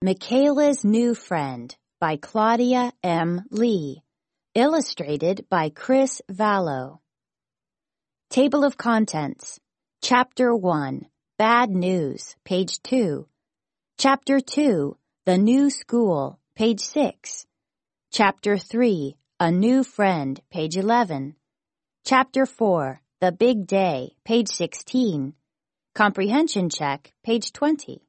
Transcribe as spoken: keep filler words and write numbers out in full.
Michaela's New Friend by Claudia M. Lee. Illustrated by Chris Vallow. Table of Contents. Chapter one, Bad News, page two. Chapter two, The New School, page six. Chapter three, A New Friend, page eleven. Chapter four, The Big Day, page sixteen. Comprehension Check, page twenty.